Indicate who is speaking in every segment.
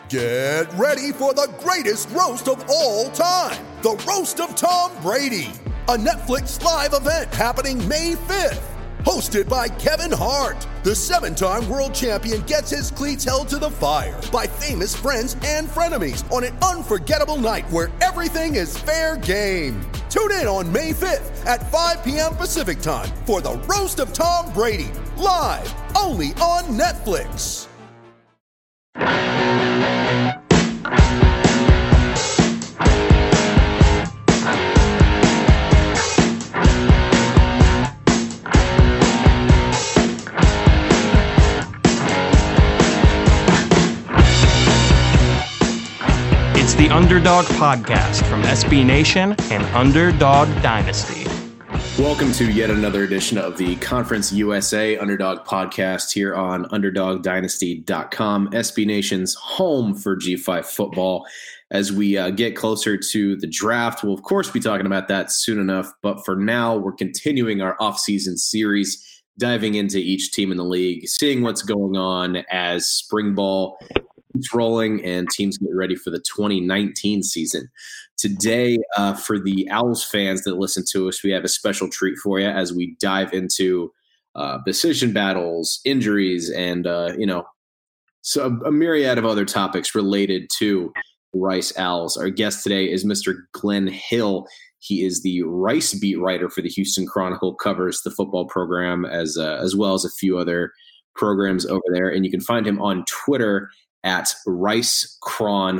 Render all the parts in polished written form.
Speaker 1: Get ready for the greatest roast of all time, the Roast of Tom Brady, a Netflix live event happening May 5th. Hosted by Kevin Hart, the 7-time world champion gets his cleats held to the fire by famous friends and frenemies on an unforgettable night where everything is fair game. Tune in on May 5th at 5 p.m. Pacific time for the Roast of Tom Brady, live only on Netflix.
Speaker 2: It's the Underdog Podcast from SB Nation and Underdog Dynasty.
Speaker 3: Welcome to yet another edition of the Conference USA Underdog Podcast here on UnderdogDynasty.com, SB Nation's home for G5 football. As we get closer to the draft, we'll of course be talking about that soon enough. But for now, we're continuing our offseason series, diving into each team in the league, seeing what's going on as spring ball keeps rolling and teams get ready for the 2019 season. Today, for the Owls fans that listen to us, we have a special treat for you as we dive into decision battles, injuries, and so a myriad of other topics related to the Rice Owls. Our guest today is Mr. Glenn Hill. He is the Rice beat writer for the Houston Chronicle, covers the football program as well as a few other programs over there, and you can find him on Twitter at RiceChron,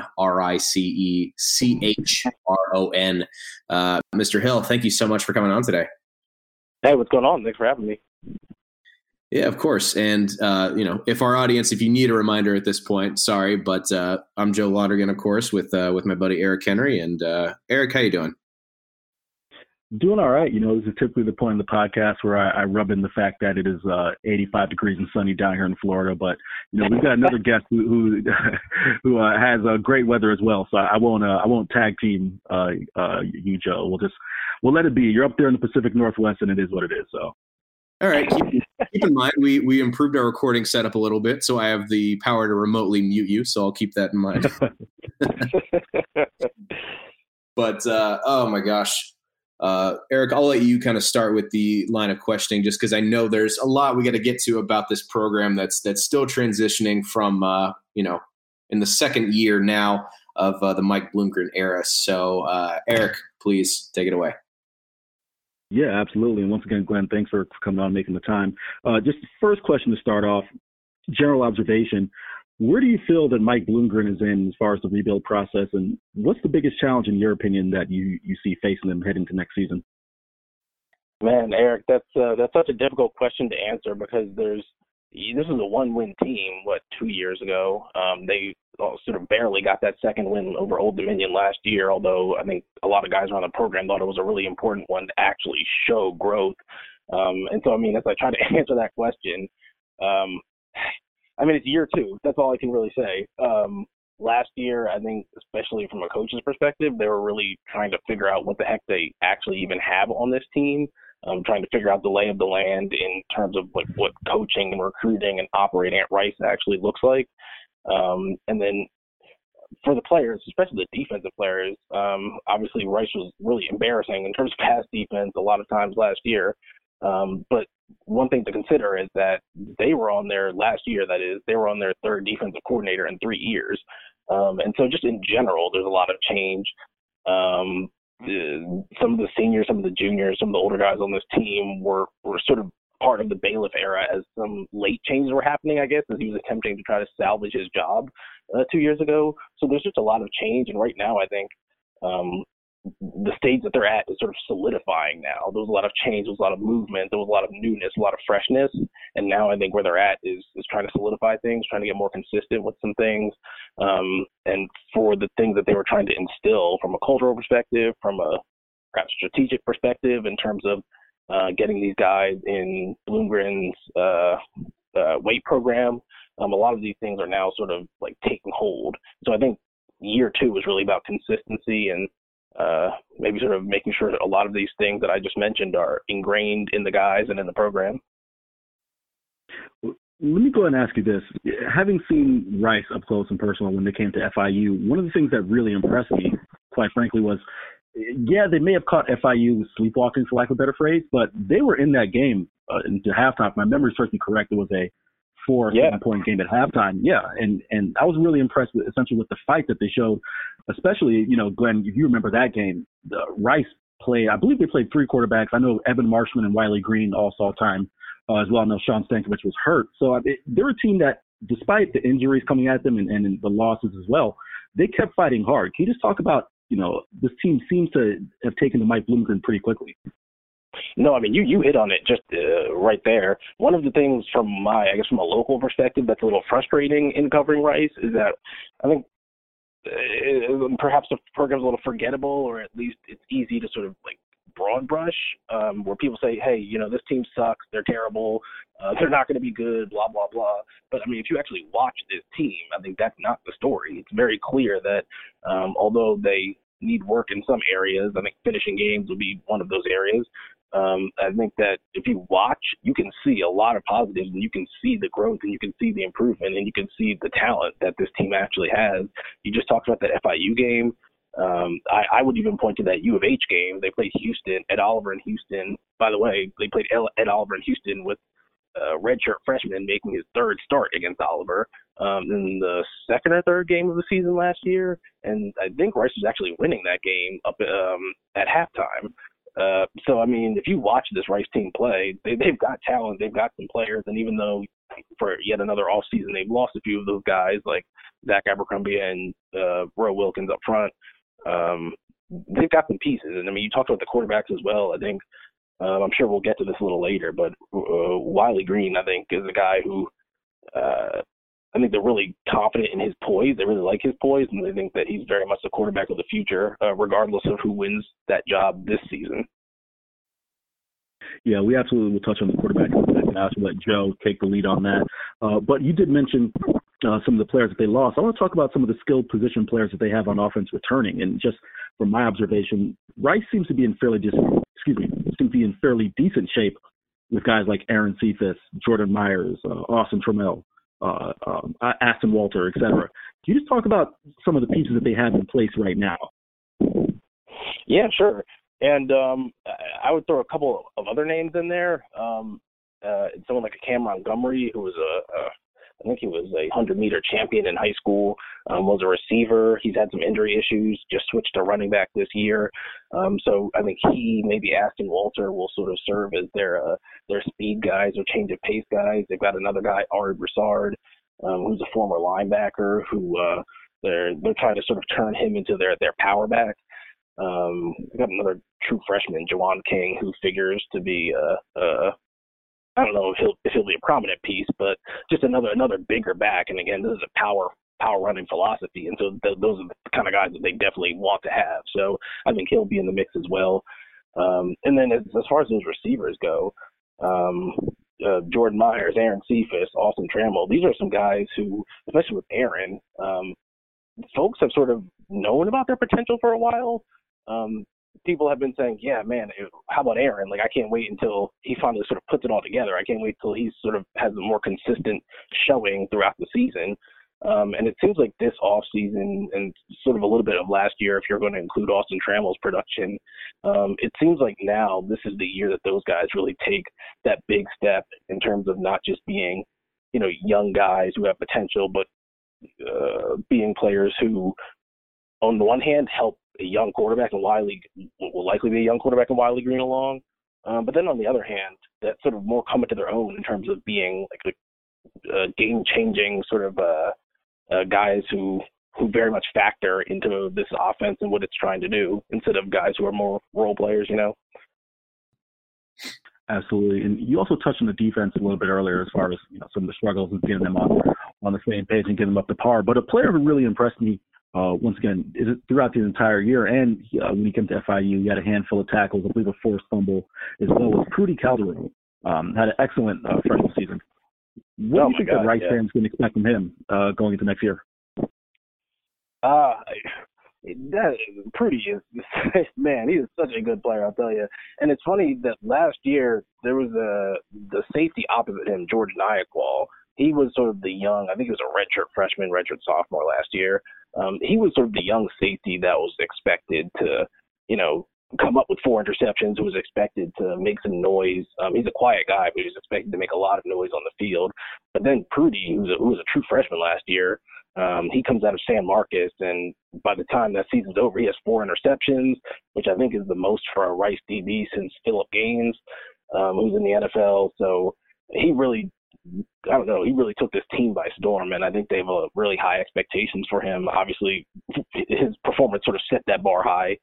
Speaker 3: RiceChron. Mr. Hill, thank you so much for coming on today.
Speaker 4: Hey, what's going on? Thanks for having me.
Speaker 3: Yeah, of course. And, if our audience, if you need a reminder at this point, sorry, but I'm Joe Lonergan, of course, with my buddy Eric Henry. And Eric, how you doing?
Speaker 5: Doing all right. This is typically the point in the podcast where I rub in the fact that it is 85 degrees and sunny down here in Florida. But, we've got another guest who has great weather as well. So I won't tag team you, Joe. We'll let it be. You're up there in the Pacific Northwest, and it is what it is. So.
Speaker 3: All right. Keep in mind, we improved our recording setup a little bit, so I have the power to remotely mute you. So I'll keep that in mind. But, oh my gosh. Eric, I'll let you kind of start with the line of questioning, just because I know there's a lot we got to get to about this program that's still transitioning from, in the second year now of the Mike Bloomgren era. So, Eric, please take it away.
Speaker 5: Yeah, absolutely. And once again, Glenn, thanks for coming on and making the time. Just the first question to start off, general observation. Where do you feel that Mike Bloomgren is in as far as the rebuild process, and what's the biggest challenge, in your opinion, that you see facing them heading to next season?
Speaker 4: Man, Eric, that's such a difficult question to answer because this is a one-win team. 2 years ago, they sort of barely got that second win over Old Dominion last year. Although I think a lot of guys around the program thought it was a really important one to actually show growth. And so, as I try to answer that question. It's year two. That's all I can really say. Last year, I think, especially from a coach's perspective, they were really trying to figure out what the heck they actually even have on this team, trying to figure out the lay of the land in terms of what coaching and recruiting and operating at Rice actually looks like. And then for the players, especially the defensive players, obviously Rice was really embarrassing in terms of pass defense a lot of times last year. But one thing to consider is that they were on their third defensive coordinator in 3 years. And so just in general, there's a lot of change. Some of the seniors, some of the juniors, some of the older guys on this team were sort of part of the Bailiff era as some late changes were happening, I guess, as he was attempting to try to salvage his job 2 years ago. So there's just a lot of change. And right now, I think the stage that they're at is sort of solidifying now. There was a lot of change, there was a lot of movement, there was a lot of newness, a lot of freshness. And now I think where they're at is trying to solidify things, trying to get more consistent with some things. And for the things that they were trying to instill from a cultural perspective, from a perhaps strategic perspective in terms of getting these guys in Bloomgren's weight program, a lot of these things are now sort of like taking hold. So I think year two was really about consistency and maybe sort of making sure that a lot of these things that I just mentioned are ingrained in the guys and in the program.
Speaker 5: let me go ahead and ask you this. Having seen Rice up close and personal when they came to FIU, one of the things that really impressed me, quite frankly, was, yeah, they may have caught FIU sleepwalking, for lack of a better phrase, but they were in that game into halftime. If my memory serves me correct, it was a 4 or 7 point game at halftime. Yeah, and I was really impressed with essentially with the fight that they showed, especially, Glenn, if you remember that game, Rice played, I believe they played 3 quarterbacks. I know Evan Marshman and Wiley Green all saw time as well. I know Sean Stankovich was hurt. So they're a team that, despite the injuries coming at them and the losses as well, they kept fighting hard. Can you just talk about, this team seems to have taken to Mike Bloomgren pretty quickly?
Speaker 4: No, I mean, you hit on it just right there. One of the things from a local perspective that's a little frustrating in covering Rice is that I think perhaps the program's a little forgettable, or at least it's easy to sort of like broad brush, where people say, hey, this team sucks, they're terrible, they're not going to be good, blah, blah, blah. But, I mean, if you actually watch this team, I think that's not the story. It's very clear that although they need work in some areas, I think finishing games will be one of those areas. I think that if you watch, you can see a lot of positives, and you can see the growth, and you can see the improvement, and you can see the talent that this team actually has. You just talked about that FIU game. I would even point to that U of H game. They played Houston, Ed Oliver in Houston. By the way, they played Ed Oliver in Houston with a redshirt freshman making his 3rd start against Oliver in the 2nd or 3rd game of the season last year. And I think Rice was actually winning that game up at halftime. So, I mean, if you watch this Rice team play, they've got talent, they've got some players, and even though for yet another offseason they've lost a few of those guys like Zach Abercrombie and Roe Wilkins up front, they've got some pieces. And, I mean, you talked about the quarterbacks as well. I think I'm sure we'll get to this a little later, but Wiley Green, I think, is a guy who I think they're really confident in his poise. They really like his poise, and they think that he's very much the quarterback of the future, regardless of who wins that job this season.
Speaker 5: Yeah, we absolutely will touch on the quarterback in a second. I'll let Joe take the lead on that. But you did mention some of the players that they lost. I want to talk about some of the skilled position players that they have on offense returning. And just from my observation, Rice seems to be in fairly decent shape with guys like Aaron Cephas, Jordan Myers, Austin Trammell, Aston Walter, et cetera. Can you just talk about some of the pieces that they have in place right now?
Speaker 4: Yeah, sure. And I would throw a couple of other names in there. Someone like a Cam Montgomery, who was I think he was a 100-meter champion in high school, was a receiver. He's had some injury issues, just switched to running back this year. So I think he, maybe Aston Walter, will sort of serve as their speed guys or change of pace guys. They've got another guy, Ari Broussard, who's a former linebacker, who they're trying to sort of turn him into their power back. We've got another true freshman, Jawan King, who figures to be I don't know if he'll be a prominent piece, but just another bigger back. And again, this is a power running philosophy, and so those are the kind of guys that they definitely want to have. So I think he'll be in the mix as well. And then as far as those receivers go, Jordan Myers, Aaron Cephas, Austin Trammell, these are some guys who, especially with Aaron, folks have sort of known about their potential for a while. People have been saying, yeah, man, how about Aaron? Like, I can't wait until he finally sort of puts it all together. I can't wait till he sort of has a more consistent showing throughout the season. And it seems like this offseason and sort of a little bit of last year, if you're going to include Austin Trammell's production, it seems like now this is the year that those guys really take that big step in terms of not just being, young guys who have potential, but being players who, on the one hand, help a young quarterback, and Wiley will likely be a young quarterback and Wiley Green along. But then on the other hand, that sort of more come into their own in terms of being like a game-changing sort of guys who very much factor into this offense and what it's trying to do, instead of guys who are more role players,
Speaker 5: Absolutely. And you also touched on the defense a little bit earlier as far as some of the struggles and getting them on the same page and getting them up to par. But a player who really impressed me once again, throughout the entire year, and when he came to FIU, he had a handful of tackles, I believe a forced fumble as well, was Prudy Calderon. Had an excellent freshman season. What do you think that Rice fans can expect from him going into next year?
Speaker 4: Prudy is, man, he is such a good player, I'll tell you. And it's funny that last year there was the safety opposite him, George Nyaqua, he was sort of the young, I think he was a redshirt freshman, redshirt sophomore last year. He was sort of the young safety that was expected to, come up with 4 interceptions, who was expected to make some noise. He's a quiet guy, but he's expected to make a lot of noise on the field. But then Prudy, who was a true freshman last year, he comes out of San Marcos, and by the time that season's over, he has 4 interceptions, which I think is the most for a Rice DB since Phillip Gaines, who's in the NFL. So he really took this team by storm, and I think they have really high expectations for him. Obviously, his performance sort of set that bar high.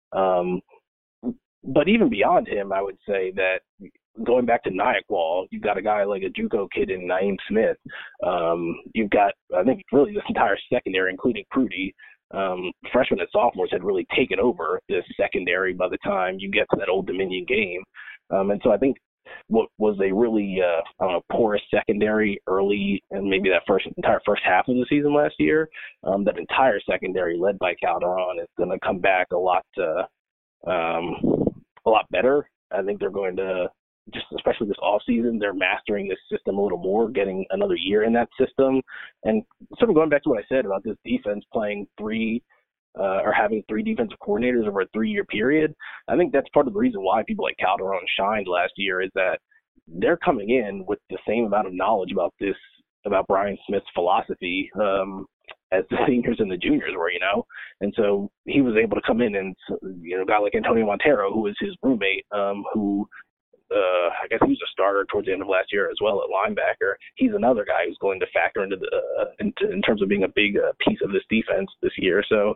Speaker 4: But even beyond him, I would say that going back to Nyakwal, you've got a guy like a JUCO kid in Naeem Smith. You've got, I think, really this entire secondary, including Prudy. Freshmen and sophomores had really taken over this secondary by the time you get to that Old Dominion game. And so I think what was a really, porous secondary early and maybe that entire first half of the season last year, that entire secondary led by Calderon is going to come back a lot better. I think they're going to, just especially this offseason, they're mastering this system a little more, getting another year in that system. And sort of going back to what I said about this defense playing having 3 defensive coordinators over a 3-year period, I think that's part of the reason why people like Calderon shined last year, is that they're coming in with the same amount of knowledge about Brian Smith's philosophy as the seniors and the juniors were, And so he was able to come in and, a guy like Antonio Montero, who was his roommate, who I guess he was a starter towards the end of last year as well at linebacker. He's another guy who's going to factor into in terms of being a big piece of this defense this year. So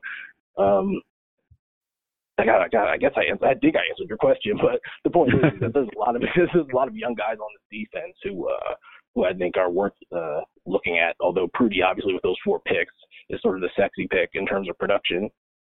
Speaker 4: I think I answered your question, but the point is that there's a lot of young guys on this defense who I think are worth looking at. Although Prudy, obviously, with those 4 picks, is sort of the sexy pick in terms of production.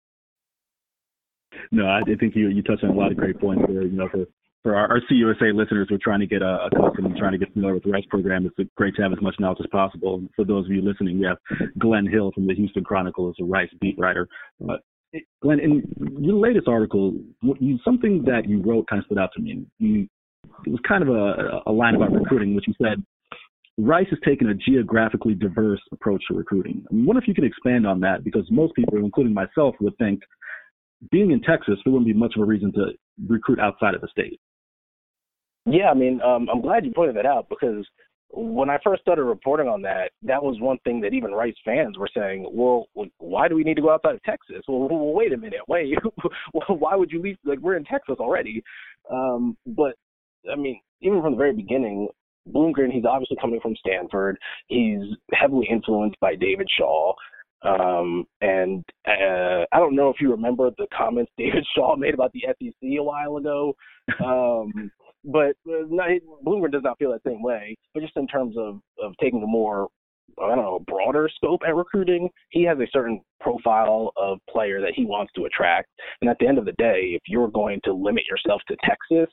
Speaker 5: No, I think you touched on a lot of great points there. For our CUSA listeners who are trying to get accustomed and trying to get familiar with the Rice program, it's great to have as much knowledge as possible. And for those of you listening, we have Glenn Hill from the Houston Chronicle as a Rice beat writer. Glenn, in your latest article, something that you wrote kind of stood out to me. It was kind of a line about recruiting, which you said, Rice has taken a geographically diverse approach to recruiting. I wonder if you could expand on that, because most people, including myself, would think being in Texas, there wouldn't be much of a reason to recruit outside of the state.
Speaker 4: Yeah, I'm glad you pointed that out, because when I first started reporting on that, that was one thing that even Rice fans were saying, well, why do we need to go outside of Texas? Well, wait a minute. Why would you leave? Like, we're in Texas already. But, even from the very beginning, Bloomgren, he's obviously coming from Stanford. He's heavily influenced by David Shaw. And I don't know if you remember the comments David Shaw made about the SEC a while ago. But Bloomgren does not feel that same way. But just in terms of taking a more, broader scope at recruiting, he has a certain profile of player that he wants to attract. And at the end of the day, if you're going to limit yourself to Texas,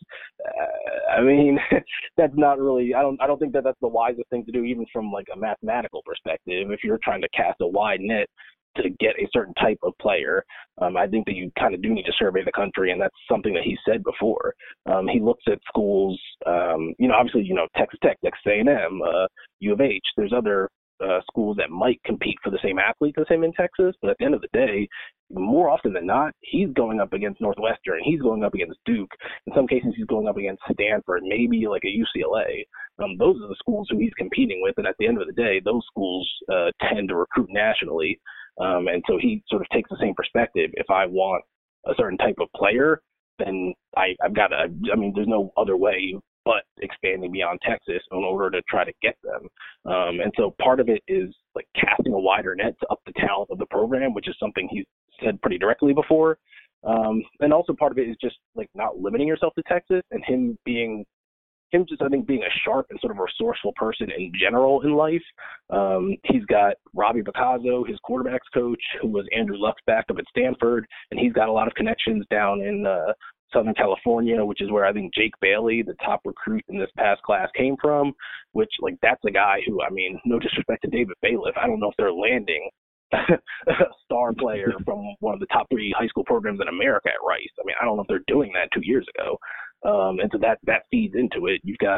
Speaker 4: that's not really, I don't think that that's the wisest thing to do, even from like a mathematical perspective. If you're trying to cast a wide net to get a certain type of player, I think that you kind of do need to survey the country, and that's something that he said before. He looks at schools, obviously, Texas Tech, Texas A&M, U of H. There's other schools that might compete for the same athletes as him in Texas, but at the end of the day, more often than not, he's going up against Northwestern, he's going up against Duke. In some cases, he's going up against Stanford, maybe like a UCLA. Those are the schools who he's competing with, and at the end of the day, those schools tend to recruit nationally. And so he sort of takes the same perspective. If I want a certain type of player, then I've got to, there's no other way but expanding beyond Texas in order to try to get them. And so part of it is like casting a wider net to up the talent of the program, which is something he's said pretty directly before. And also part of it is just like not limiting yourself to Texas, and him just, I think, being a sharp and sort of resourceful person in general in life. He's got Robbie Picasso, his quarterbacks coach, who was Andrew Luck's backup at Stanford, and he's got a lot of connections down in Southern California, which is where I think Jake Bailey, the top recruit in this past class, came from, which, like, that's a guy who, no disrespect to David Bailiff, I don't know if they're landing a star player from one of the top 3 high school programs in America at Rice. I don't know if they're doing that 2 years ago. And so that feeds into it. You've got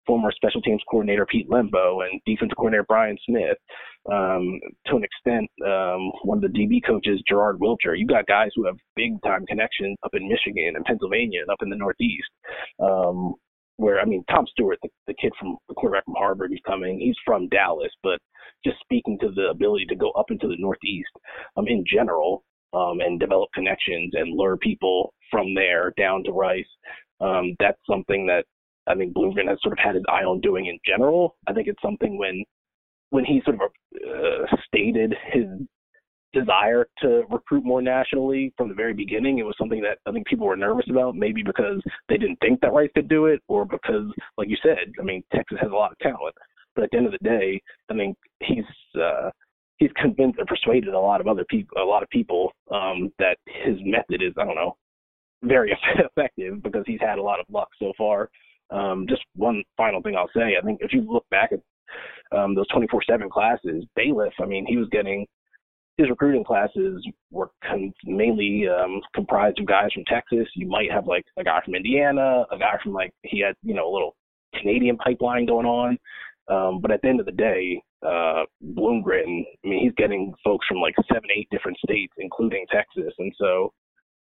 Speaker 4: former special teams coordinator Pete Lembo and defensive coordinator Brian Smith, to an extent, one of the DB coaches, Gerard Wilcher. You got guys who have big-time connections up in Michigan and Pennsylvania and up in the Northeast, where, I mean, Tom Stewart, the kid from the quarterback from Harvard, he's from Dallas, but just speaking to the ability to go up into the Northeast in general, and develop connections and lure people from there down to Rice. That's something that I think Bloomgren has sort of had his eye on doing in general. I think it's something when he sort of stated his desire to recruit more nationally from the very beginning, it was something that I think people were nervous about, maybe because they didn't think that Rice could do it, or because, like you said, I mean, Texas has a lot of talent. But at the end of the day, I think he's convinced and persuaded a lot of people that his method is, I don't know, very effective, because he's had a lot of luck so far. Just one final thing I'll say, I think if you look back at those 24/7 classes, Bailiff, I mean, his recruiting classes were mainly comprised of guys from Texas. You might have like a guy from Indiana, a guy from he had, a little Canadian pipeline going on. But at the end of the day, Bloomgren, I mean, he's getting folks from 7-8 different states, including Texas. And so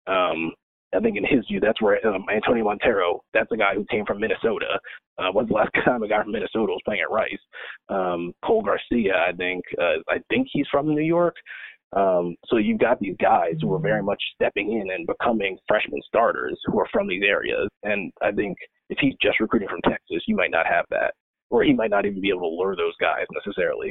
Speaker 4: I think in his view, that's where Antonio Montero, that's a guy who came from Minnesota. When's the last time a guy from Minnesota was playing at Rice? Cole Garcia, I think he's from New York. So you've got these guys who are very much stepping in and becoming freshman starters who are from these areas. And I think if he's just recruiting from Texas, you might not have that, or he might not even be able to lure those guys necessarily.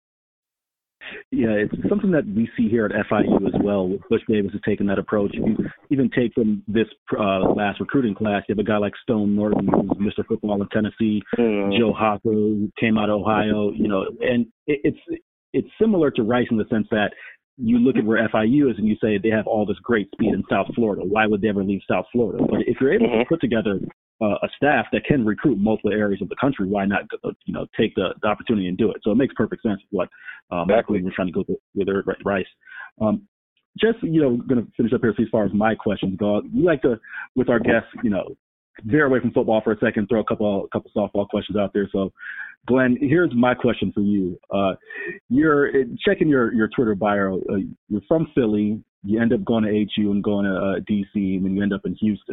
Speaker 5: Yeah, it's something that we see here at FIU as well. Butch Davis has taken that approach. If you even take from this last recruiting class, you have a guy like Stone Norton, who's Mr. Football in Tennessee, Joe Hopper, who came out of Ohio, and it's similar to Rice in the sense that you look at where FIU is and you say they have all this great speed in South Florida. Why would they ever leave South Florida? But if you're able to put together a staff that can recruit multiple areas of the country, why not, take the opportunity and do it? So it makes perfect sense what exactly we're trying to go with Rice. Just, going to finish up here as far as my questions go. We like to, with our guests, veer away from football for a second, throw a couple softball questions out there. So, Glenn, here's my question for you. You're checking your Twitter bio. You're from Philly. You end up going to HU and going to DC, and then you end up in Houston.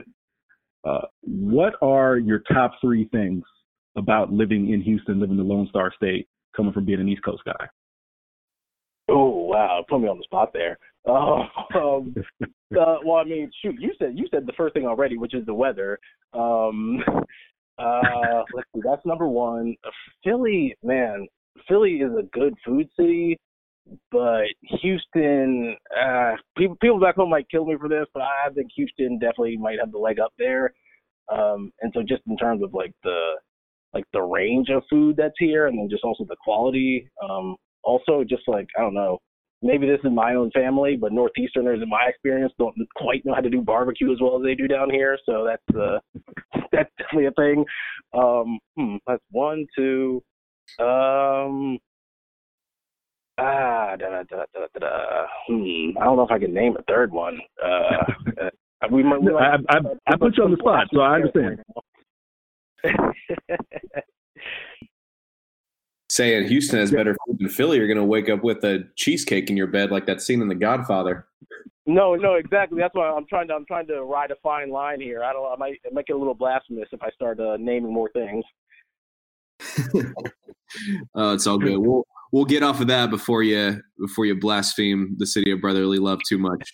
Speaker 5: What are your top 3 things about living in Houston, living in the Lone Star State, coming from being an East Coast guy?
Speaker 4: Oh, wow. Put me on the spot there. Well, I mean, shoot, you said the first thing already, which is the weather. Let's see, that's number one. Philly is a good food city, but Houston, people back home might kill me for this, but I think Houston definitely might have the leg up there. And so just in terms of the range of food that's here, and then just also the quality, also just I don't know, maybe this is my own family, but Northeasterners, in my experience, don't quite know how to do barbecue as well as they do down here. So that's definitely a thing. That's 1, 2. I don't know if I can name a third one.
Speaker 5: I put you on the spot, so I understand.
Speaker 3: Saying Houston has better food than Philly, you're going to wake up with a cheesecake in your bed like that scene in The Godfather.
Speaker 4: No, exactly. That's why I'm trying to ride a fine line here. I might get a little blasphemous if I start naming more things.
Speaker 3: It's all good. We'll get off of that before you blaspheme the city of brotherly love too much.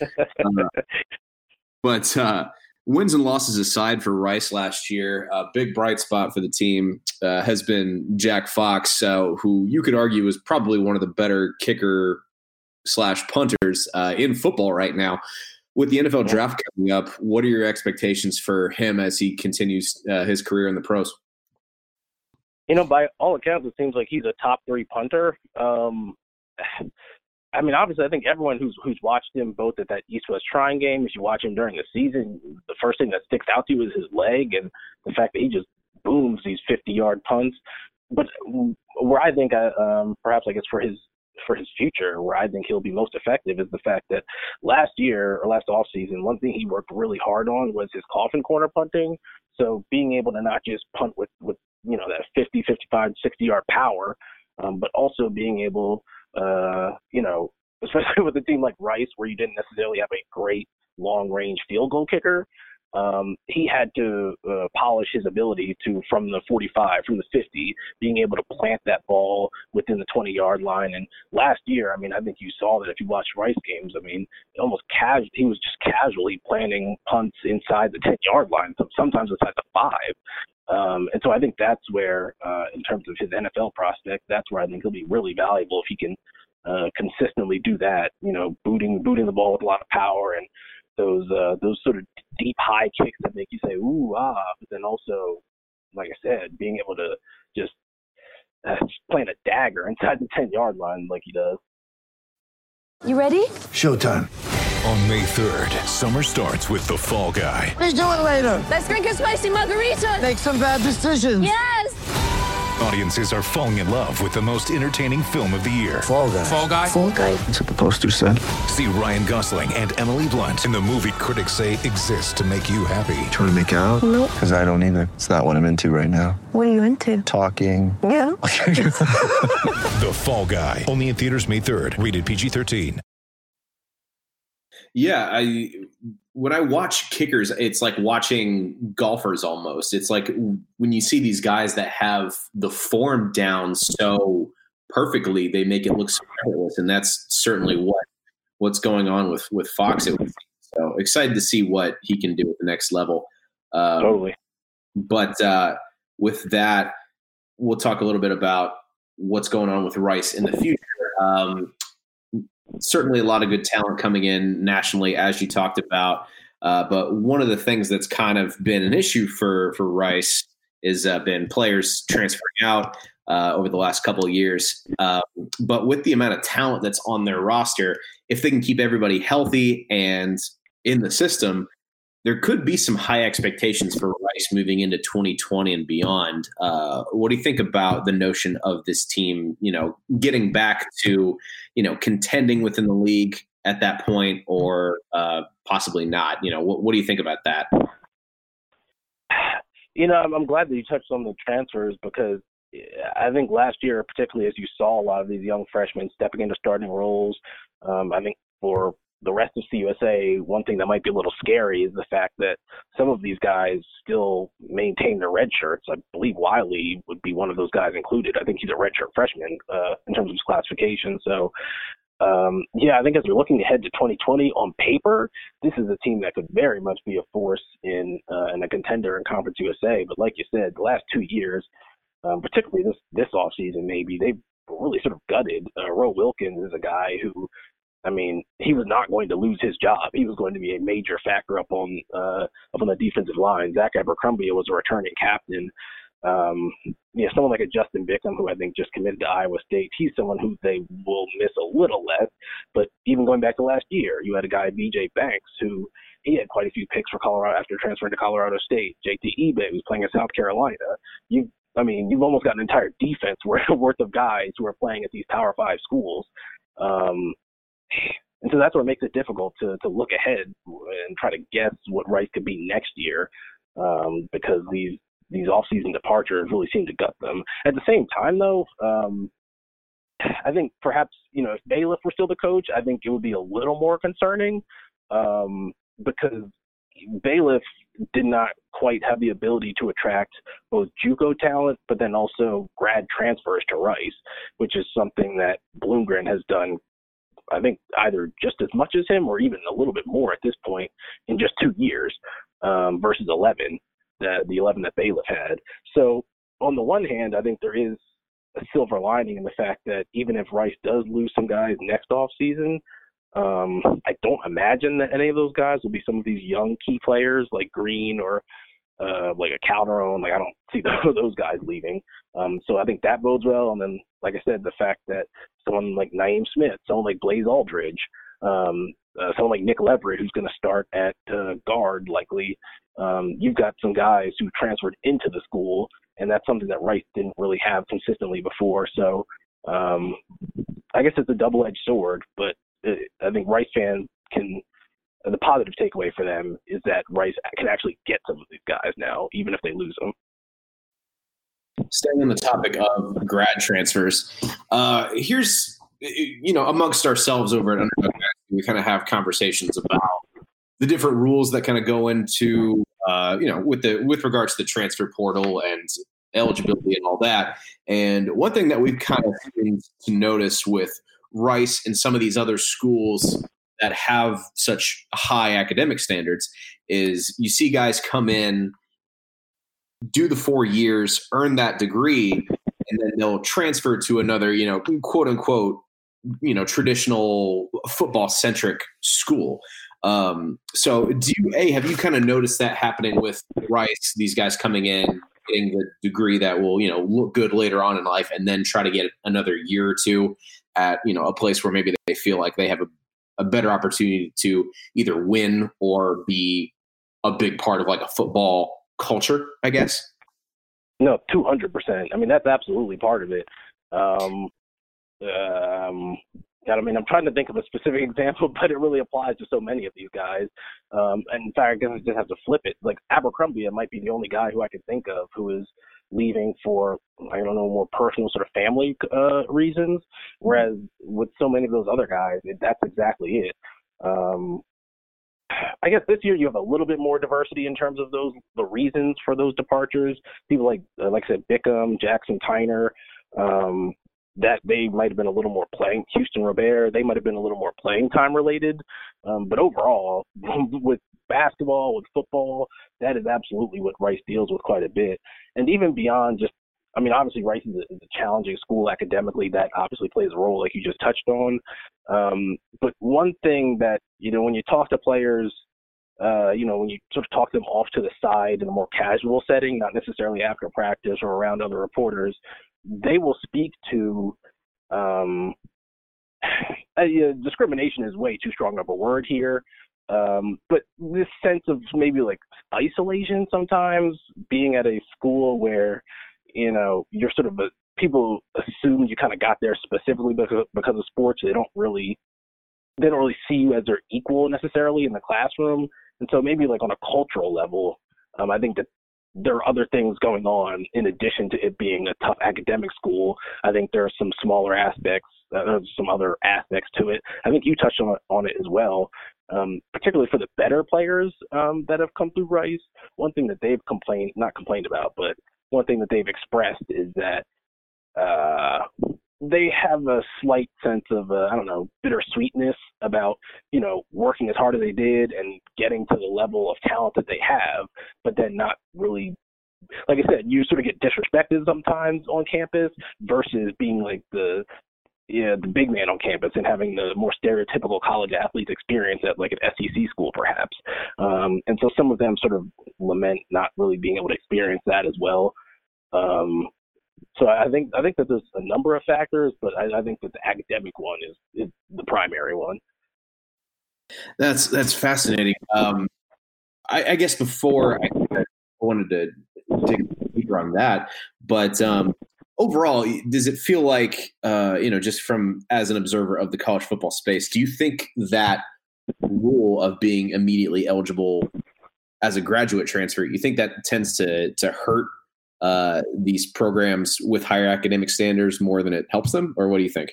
Speaker 3: But wins and losses aside for Rice last year, a big bright spot for the team has been Jack Fox, who you could argue is probably one of the better kicker/punters in football right now. With the NFL draft coming up, what are your expectations for him as he continues his career in the pros?
Speaker 4: By all accounts, it seems like he's a top 3 punter. I mean, obviously, I think everyone who's watched him both at that East-West Shrine game, if you watch him during the season, the first thing that sticks out to you is his leg and the fact that he just booms these 50-yard punts. But where I think, perhaps I guess for his future, where I think he'll be most effective is the fact that last offseason, one thing he worked really hard on was his coffin corner punting. So being able to not just punt with that 50, 55, 60-yard power, but also being able, especially with a team like Rice where you didn't necessarily have a great long-range field goal kicker, he had to polish his ability to, from the 45, from the 50, being able to plant that ball within the 20-yard line. And last year, I think you saw that if you watched Rice games. He was just casually planting punts inside the 10-yard line, sometimes inside the 5. And so I think that's where, in terms of his NFL prospect, that's where I think he'll be really valuable if he can consistently do that, booting the ball with a lot of power and those sort of deep high kicks that make you say ooh ah, but then also, like I said, being able to just plant a dagger inside the 10-yard line like he does.
Speaker 6: You ready?
Speaker 7: Showtime.
Speaker 8: On May 3rd, summer starts with The Fall Guy.
Speaker 7: Let's do it later.
Speaker 6: Let's drink a spicy margarita.
Speaker 7: Make some bad decisions.
Speaker 6: Yes!
Speaker 8: Audiences are falling in love with the most entertaining film of the year.
Speaker 7: Fall Guy.
Speaker 2: Fall Guy?
Speaker 6: Fall guy.
Speaker 7: That's what the poster said.
Speaker 8: See Ryan Gosling and Emily Blunt in the movie critics say exists to make you happy.
Speaker 9: Trying to make it out?
Speaker 6: Nope.
Speaker 9: Because I don't either. It's not what I'm into right now.
Speaker 6: What are you into?
Speaker 9: Talking.
Speaker 6: Yeah.
Speaker 8: The Fall Guy. Only in theaters May 3rd. Rated PG-13.
Speaker 3: Yeah, when I watch kickers, it's like watching golfers almost. It's like when you see these guys that have the form down so perfectly, they make it look so effortless, and that's certainly what's going on with Fox. So excited to see what he can do at the next level.
Speaker 4: Totally.
Speaker 3: But with that, we'll talk a little bit about what's going on with Rice in the future. Certainly a lot of good talent coming in nationally, as you talked about. But one of the things that's kind of been an issue for Rice is been players transferring out over the last couple of years. But with the amount of talent that's on their roster, if they can keep everybody healthy and in the system, there could be some high expectations for Rice moving into 2020 and beyond. What do you think about the notion of this team, getting back to, contending within the league at that point, or possibly not? What do you think about that?
Speaker 4: I'm glad that you touched on the transfers, because I think last year, particularly as you saw a lot of these young freshmen stepping into starting roles, I think for the rest of CUSA, one thing that might be a little scary is the fact that some of these guys still maintain their red shirts. I believe Wiley would be one of those guys included. I think he's a redshirt freshman in terms of his classification. So, I think as we're looking ahead to 2020, on paper, this is a team that could very much be a force in a contender in Conference USA. But like you said, the last 2 years, particularly this offseason, maybe they've really sort of gutted. Ro Wilkins is a guy who, he was not going to lose his job. He was going to be a major factor up on the defensive line. Zach Abercrombie was a returning captain. Someone like a Justin Bickham, who I think just committed to Iowa State, he's someone who they will miss a little less. But even going back to last year, you had a guy, BJ Banks, who he had quite a few picks for Colorado after transferring to Colorado State. JT Ebay, who's playing in South Carolina. You've almost got an entire defense worth of guys who are playing at these Power 5 schools. And so that's what makes it difficult to look ahead and try to guess what Rice could be next year, because these off-season departures really seem to gut them. At the same time, though, I think perhaps, if Bailiff were still the coach, I think it would be a little more concerning, because Bailiff did not quite have the ability to attract both JUCO talent, but then also grad transfers to Rice, which is something that Bloomgren has done, I think, either just as much as him or even a little bit more at this point in just 2 years, versus 11, the 11 that Bailiff had. So on the one hand, I think there is a silver lining in the fact that even if Rice does lose some guys next off season, I don't imagine that any of those guys will be some of these young key players like Green or like a Calderon. I don't see those guys leaving. So I think that bodes well. And then, like I said, the fact that someone like Naeem Smith, someone like Blaze Aldridge, someone like Nick Leverett, who's going to start at guard likely, you've got some guys who transferred into the school, and that's something that Rice didn't really have consistently before. So I guess it's a double-edged sword, but I think Rice fans the positive takeaway for them is that Rice can actually get some of these guys now, even if they lose them.
Speaker 3: staying on the topic of grad transfers, here's, amongst ourselves over at Underdog, we kind of have conversations about the different rules that kind of go into, with regards to the transfer portal and eligibility and all that. And one thing that we've kind of begun to notice with Rice and some of these other schools that have such high academic standards is you see guys come in, do the 4 years, earn that degree, and then they'll transfer to another, quote unquote, traditional football centric school. So have you kind of noticed that happening with Rice, these guys coming in, getting the degree that will, look good later on in life, and then try to get another year or two at, a place where maybe they feel like they have a better opportunity to either win or be a big part of like a football culture, I guess?
Speaker 4: No, 200%. I mean, that's absolutely part of it. I'm trying to think of a specific example, but it really applies to so many of these guys. And in fact, I guess I just have to flip it. Like Abercrombie might be the only guy who I can think of who is leaving for, more personal sort of family reasons. Whereas with so many of those other guys, that's exactly it. I guess this year you have a little bit more diversity in terms of the reasons for those departures. People like I said, Bickham, Jackson Tyner, that they might have been a little more playing. Houston Robert, they might have been a little more playing time related. But overall, with basketball, with football, that is absolutely what Rice deals with quite a bit. And even beyond just, obviously Rice is a challenging school academically. That obviously plays a role, like you just touched on. But one thing that, when you talk to players, when you sort of talk them off to the side in a more casual setting, not necessarily after practice or around other reporters, they will speak to discrimination is way too strong of a word here. But this sense of maybe like isolation sometimes, being at a school where, you're sort of people assume you kind of got there specifically because of sports. They don't really see you as their equal necessarily in the classroom. And so maybe like on a cultural level, I think that there are other things going on in addition to it being a tough academic school. I think there are some smaller aspects, some other aspects to it. I think you touched on it as well, particularly for the better players that have come through Rice. One thing that they've not complained about, but one thing that they've expressed is that they have a slight sense of, bittersweetness about, working as hard as they did and getting to the level of talent that they have, but then not really, like I said, you sort of get disrespected sometimes on campus versus being like the big man on campus and having the more stereotypical college athletes experience at like an SEC school perhaps. And so some of them sort of lament not really being able to experience that as well. So I think that there's a number of factors, but I think that the academic one is the primary one.
Speaker 3: That's fascinating. I guess before I wanted to dig deeper on that, but overall, does it feel like, just from as an observer of the college football space, do you think that rule of being immediately eligible as a graduate transfer, you think that tends to hurt these programs with higher academic standards more than it helps them, or what do you think?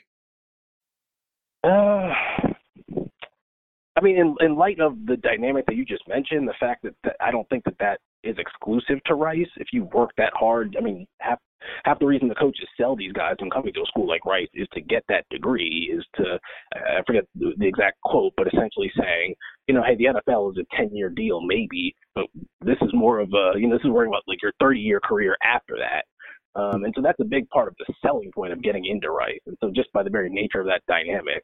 Speaker 4: In light of the dynamic that you just mentioned, the fact that I don't think that is exclusive to Rice. If you work that hard, half the reason the coaches sell these guys when coming to a school like Rice is to get that degree, is to, I forget the exact quote, but essentially saying, hey, the NFL is a 10-year deal maybe, but this is more of a, this is worrying about like your 30-year career after that. And so that's a big part of the selling point of getting into Rice. And so just by the very nature of that dynamic,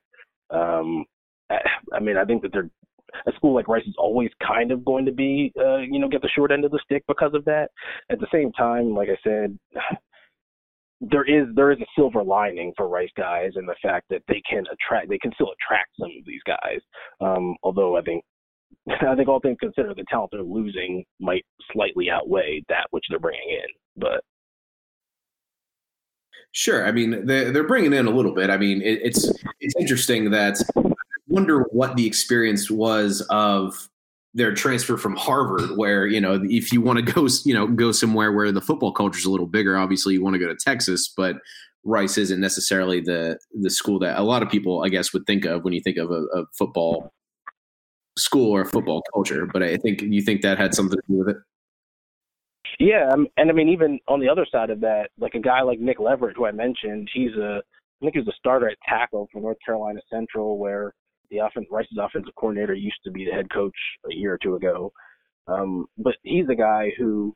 Speaker 4: I think that a school like Rice is always kind of going to be, get the short end of the stick because of that. At the same time, like I said, there is a silver lining for Rice guys in the fact that they can still attract some of these guys. Although I think all things considered, the talent they're losing might slightly outweigh that which they're bringing in. But
Speaker 3: sure, they're bringing in a little bit. It's interesting that I wonder what the experience was of their transfer from Harvard, where, if you want to go somewhere where the football culture is a little bigger, obviously you want to go to Texas, but Rice isn't necessarily the school that a lot of people, I guess, would think of when you think of a football school or a football culture. But I think you think that had something to do with it.
Speaker 4: Yeah, and I mean, even on the other side of that, like a guy like Nick Leverett, who I mentioned, I think he was a starter at tackle for North Carolina Central, where Rice's offensive coordinator used to be the head coach a year or two ago. But he's a guy who,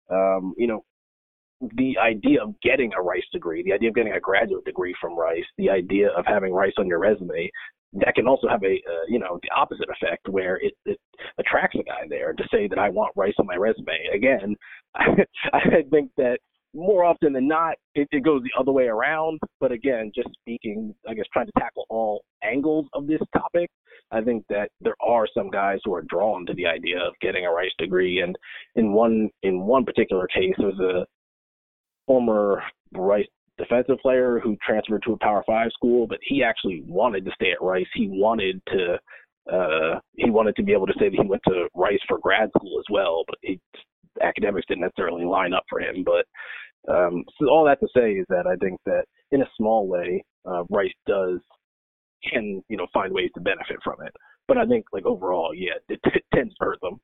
Speaker 4: the idea of getting a Rice degree, the idea of getting a graduate degree from Rice, the idea of having Rice on your resume, that can also have the opposite effect, where it attracts a guy there to say that I want Rice on my resume. Again, I think that more often than not, it goes the other way around. But again, just speaking, I guess, trying to tackle all angles of this topic, I think that there are some guys who are drawn to the idea of getting a Rice degree. And in one particular case, there was a former Rice defensive player who transferred to a Power 5 school, but he actually wanted to stay at Rice. He wanted to be able to say that he went to Rice for grad school as well, but academics didn't necessarily line up for him. But so all that to say is that I think that in a small way, Rice can find ways to benefit from it. But I think, like, overall, yeah, it tends to hurt them.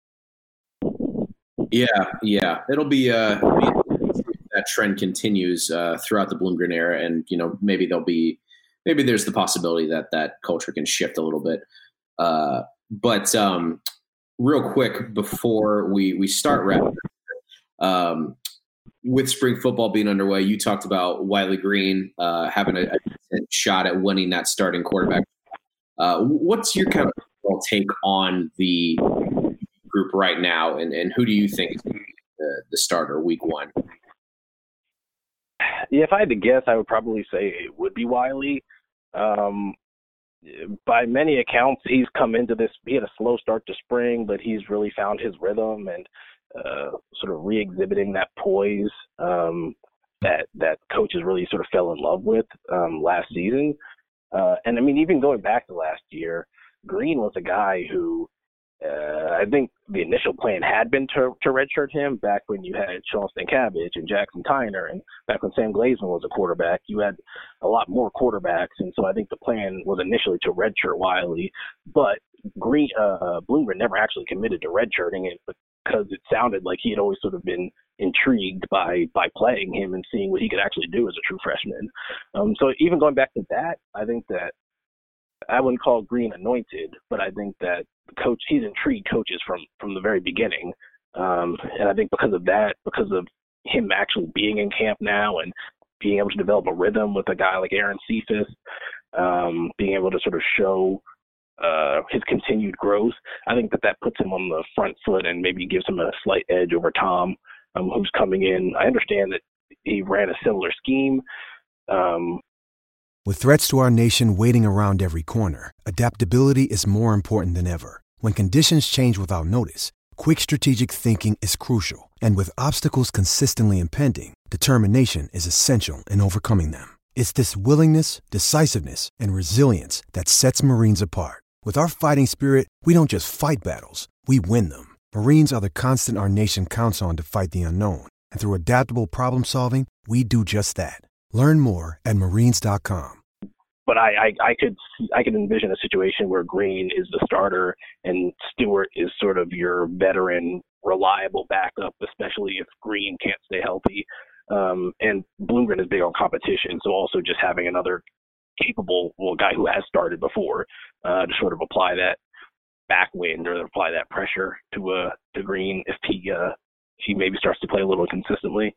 Speaker 3: Yeah, it'll be that trend continues throughout the Bloomgren era, and maybe there's the possibility that culture can shift a little bit. But real quick before we start wrapping, with spring football being underway, you talked about Wiley Green having a shot at winning that starting quarterback. What's your kind of take on the group right now, and who do you think is going to be the starter week one?
Speaker 4: Yeah, if I had to guess, I would probably say it would be Wiley. By many accounts, he's come into this. He had a slow start to spring, but he's really found his rhythm and sort of re-exhibiting that poise that coaches really sort of fell in love with last season. And I mean, even going back to last year, Green was a guy who I think the initial plan had been to redshirt him back when you had Sean Stankiewicz and Jackson Tyner, and back when Sam Glazman was a quarterback, you had a lot more quarterbacks, and so I think the plan was initially to redshirt Wiley, but Bloomgren never actually committed to redshirting it because it sounded like he had always sort of been intrigued by playing him and seeing what he could actually do as a true freshman. So even going back to that, I think that I wouldn't call Green anointed, but I think that he's intrigued coaches from the very beginning. And I think because of that, because of him actually being in camp now and being able to develop a rhythm with a guy like Aaron Cephas, being able to sort of show his continued growth, I think that puts him on the front foot and maybe gives him a slight edge over Tom, who's coming in. I understand that he ran a similar scheme.
Speaker 10: With threats to our nation waiting around every corner, adaptability is more important than ever. When conditions change without notice, quick strategic thinking is crucial. And with obstacles consistently impending, determination is essential in overcoming them. It's this willingness, decisiveness, and resilience that sets Marines apart. With our fighting spirit, we don't just fight battles, we win them. Marines are the constant our nation counts on to fight the unknown. And through adaptable problem solving, we do just that. Learn more at Marines.com.
Speaker 4: But I could envision a situation where Green is the starter and Stewart is sort of your veteran, reliable backup, especially if Green can't stay healthy. And Bloomgren is big on competition, so also just having another capable guy who has started before to sort of apply that backwind or apply that pressure to Green if he maybe starts to play a little consistently.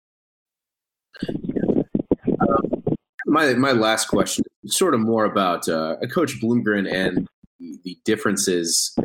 Speaker 3: My last question is sort of more about Coach Bloomgren and the differences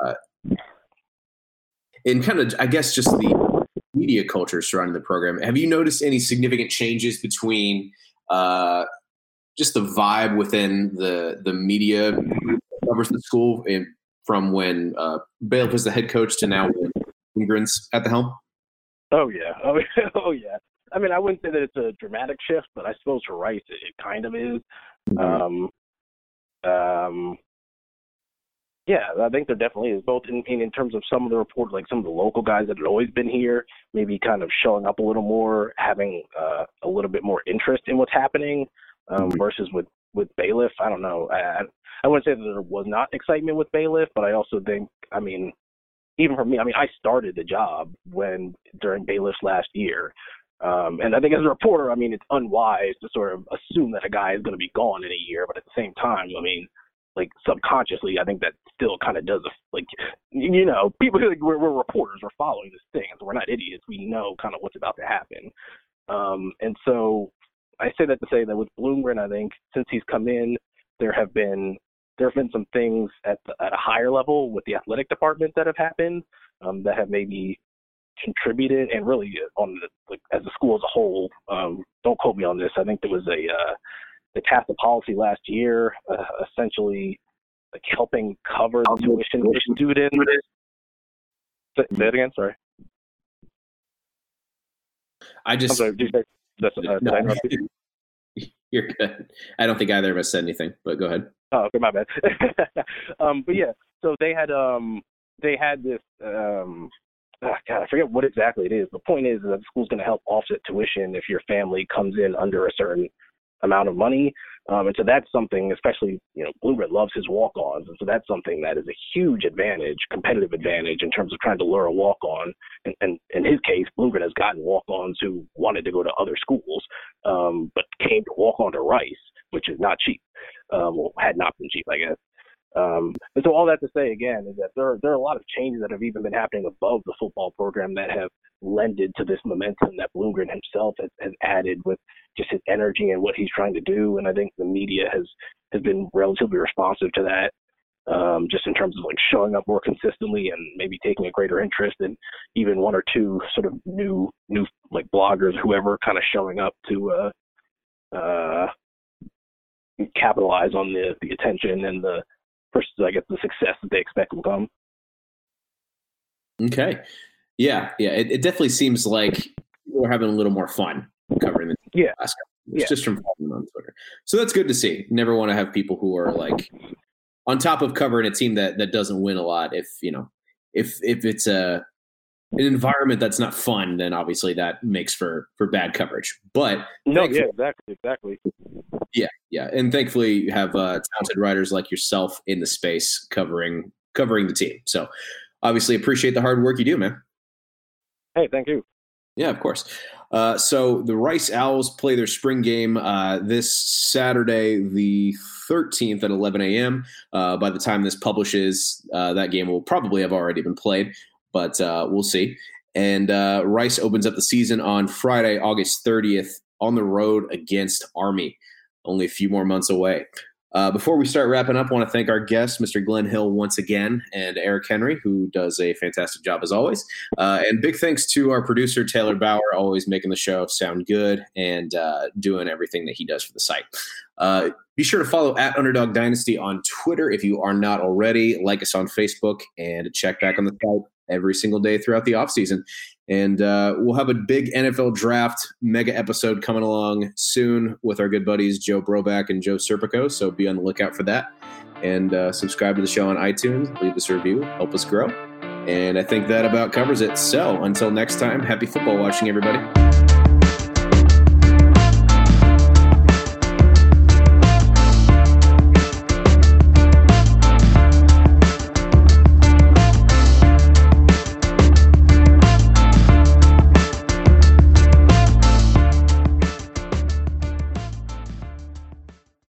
Speaker 3: in kind of, I guess, just the media culture surrounding the program. Have you noticed any significant changes between just the vibe within the media that covers the school from when Bailiff was the head coach to now when Bloomgren's at the helm?
Speaker 4: Oh, yeah. Oh, yeah. I mean, I wouldn't say that it's a dramatic shift, but I suppose for Rice, it kind of is. Yeah, I think there definitely is, both in terms of some of the reports, like some of the local guys that had always been here, maybe kind of showing up a little more, having a little bit more interest in what's happening versus with Bailiff. I don't know. I wouldn't say that there was not excitement with Bailiff, but I also think, I mean, even for me, I mean, I started the job during Bailiff's last year. And I think as a reporter, I mean, it's unwise to sort of assume that a guy is going to be gone in a year, but at the same time, I mean, like subconsciously, I think that still kind of does, people like we're reporters, we're following this thing, so we're not idiots. We know kind of what's about to happen. And so I say that to say that with Bloomgren, I think since he's come in, there have been some things at a higher level with the athletic department that have happened that have maybe contributed, and really as a school as a whole. Don't quote me on this. I think there was they passed a policy last year, essentially like helping cover the tuition for students. Say it again. Sorry. I'm sorry,
Speaker 3: you're good. I don't think either of us said anything, but go ahead.
Speaker 4: Oh, okay, my bad. But yeah, so they had this. God, I forget what exactly it is. The point is that the school's going to help offset tuition if your family comes in under a certain amount of money. And so that's something, especially, Bloomgren loves his walk-ons. And so that's something that is a huge advantage, competitive advantage in terms of trying to lure a walk-on. And in his case, Bloomgren has gotten walk-ons who wanted to go to other schools, but came to walk on to Rice, which is not cheap. Had not been cheap, I guess. And so all that to say, again, is that there are a lot of changes that have even been happening above the football program that have lended to this momentum that Bloomgren himself has added with just his energy and what he's trying to do. And I think the media has been relatively responsive to that, just in terms of like showing up more consistently and maybe taking a greater interest in even one or two sort of new like bloggers, whoever, kind of showing up to capitalize on the attention and the success that they expect will come.
Speaker 3: Okay. Yeah. It definitely seems like we're having a little more fun covering the last couple. It's just from following on Twitter. So that's good to see. Never want to have people who are like on top of covering a team that doesn't win a lot. If it's an environment that's not fun, then obviously that makes for bad coverage. But
Speaker 4: exactly.
Speaker 3: Yeah. And thankfully you have talented writers like yourself in the space covering the team. So obviously appreciate the hard work you do, man.
Speaker 4: Hey, thank you.
Speaker 3: Yeah, of course. So the Rice Owls play their spring game this Saturday, the 13th at 11 a.m. By the time this publishes, that game will probably have already been played, but we'll see. And Rice opens up the season on Friday, August 30th on the road against Army. Only a few more months away. Before we start wrapping up, I want to thank our guest, Mr. Glenn Hill, once again, and Eric Henry, who does a fantastic job as always. And big thanks to our producer, Taylor Bauer, always making the show sound good and doing everything that he does for the site. Be sure to follow at Underdog Dynasty on Twitter if you are not already. Like us on Facebook and check back on the site every single day throughout the offseason. And we'll have a big NFL draft mega episode coming along soon with our good buddies Joe Broback and Joe Serpico. So be on the lookout for that. And subscribe to the show on iTunes. Leave us a review. Help us grow. And I think that about covers it. So until next time, happy football watching, everybody.